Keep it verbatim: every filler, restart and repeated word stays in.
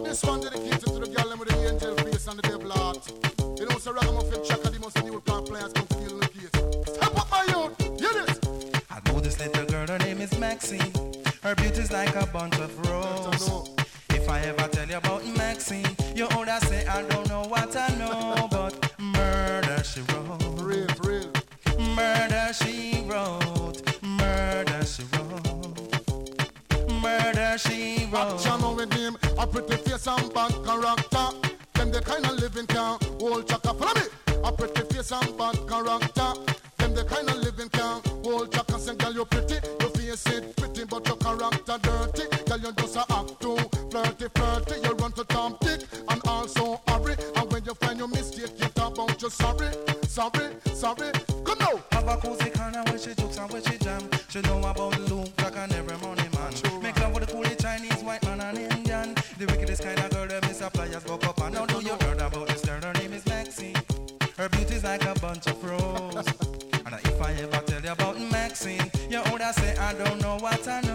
This one dedicated to the girl with the angel face and the devil heart. You know, so Ragamuffin Chaka, the most new car players come to deal in the case. Step up my youth, hear this. I know this little girl, her name is Maxine. Her beauty's like a bunch of roses. If I ever tell you about Maxine, you older say I don't know what I know, but murder she wrote. Real, real. Murder she wrote. Murder she wrote. Murder she wrote. Action with him, a pretty face and bad character. Them the kind of living can hold Chaka. Follow me. A pretty face and bad character. Them the kind of living can hold Chaka. Say, girl, you pretty, your face it pretty, but your character dirty. Girl, you just a act too flirty, flirty. You run to Tom Dick and also hurry. And when you find your mistake, you talk about you sorry, sorry, sorry. Come now. Have a cozy corner where she jokes and where she jam. She know about Luke, Jack and every money man. True, make love with the coolie Chinese, white man and Indian. The wickedest kind of girl that Miss Flyers go up and now do you heard about this girl? Her name is Maxine. Her beauty's like a bunch of roses. And if I ever tell you about Maxine, you older say I don't know what I know.